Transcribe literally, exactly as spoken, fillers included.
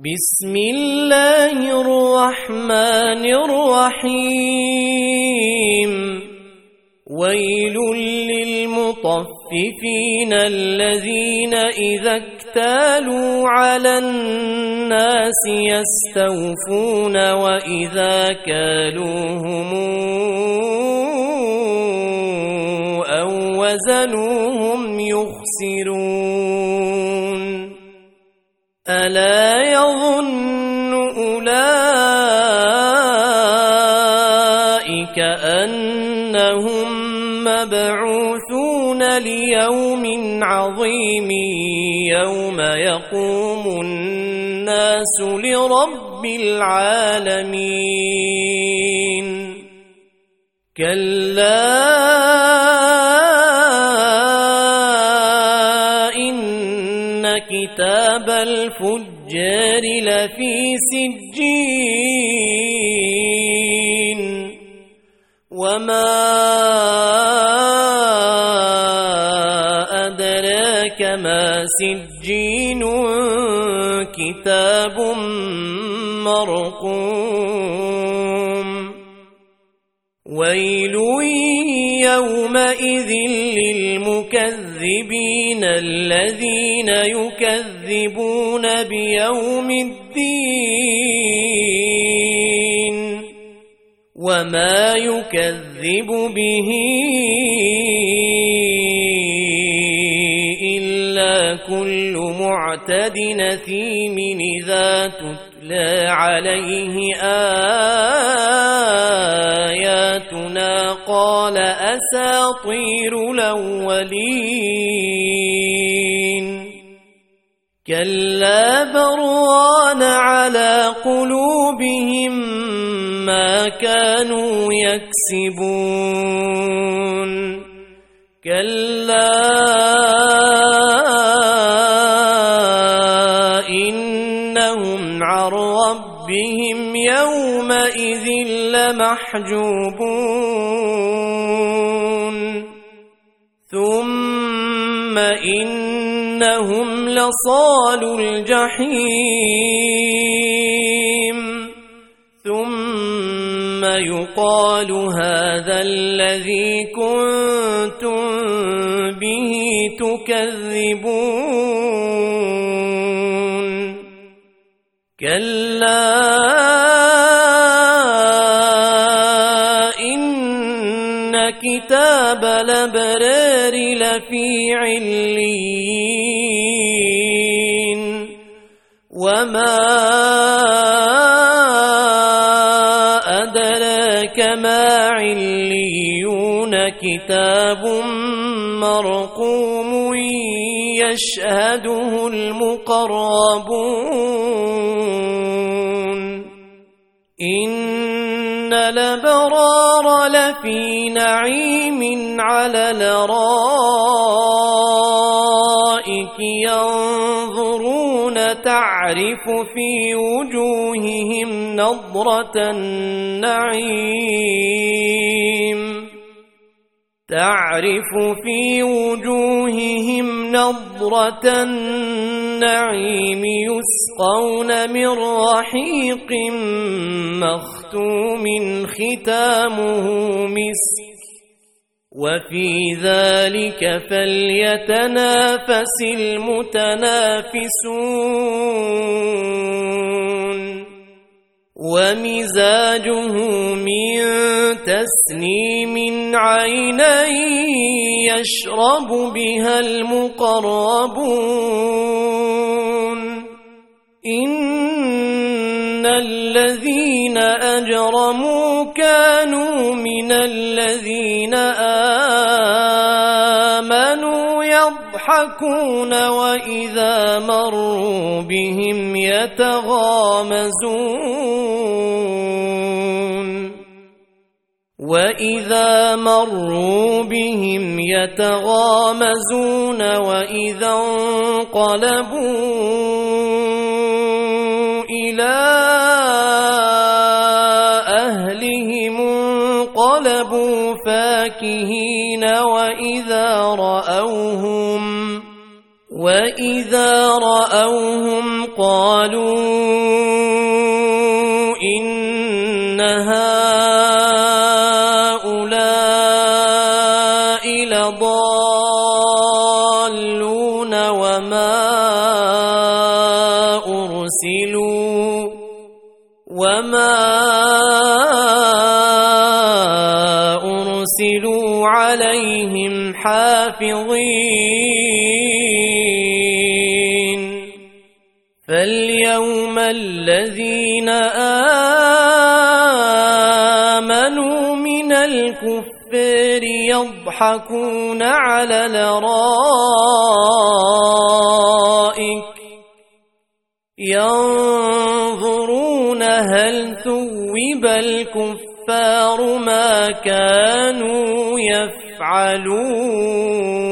بسم الله الرحمن الرحيم ويل للمطففين الذين إذا اكتالوا على الناس يستوفون وإذا كالوهم أو وزنوهم يخسرون ألا يظن أولئك أنهم مبعوثون ليوم عظيم يوم يقوم الناس لرب العالمين كلا إن كتاب الفجار لفي سجين وما أدراك ما سجين كتاب مرقوم ويل يومئذ للمكذبين الذين يكذبون بيوم الدين وما يكذب به إلا كل معتد أثيم إذا تتلى عليه آياتنا قال أساطير الأولين كلا بران على قلوبهم ما كانوا يكسبون كلا إنهم عن ربهم يومئذ لمحجوبون ثم إنهم لصالو الجحيم ثم يقال هذا الذي كنتم به تكذبون كلا إن كتاب الأبرار لفي عليين وما أدراك ما عليون كتاب مرقوم يشهده المقربون إن الأبرار لفي نعيم على الأرائك ينظرون تعرف في وجوههم نضرة النعيم تعرف في وجوههم نضرة النعيم يسقون من رحيق مختوم ختامه مسك وفي ذلك فليتنافس المتنافسون ومزاجه من تسنيم عينا يشرب بها المقربون إن الذين أجرموا كانوا من الذين آمنوا يضحكون وإذا مروا بهم يتغامزون وإذا مروا بهم يتغامزون وإذا انقلبوا إلى أهلهم انقلبوا فاكهين وإذا رأوهم وإذا رأوهم قالوا أرسلوا وما أرسلوا عليهم حافظين فاليوم الذين آمنوا من الكفار يضحكون على الأرائك ينظرون هل ثوب الكفار ما كانوا يفعلون.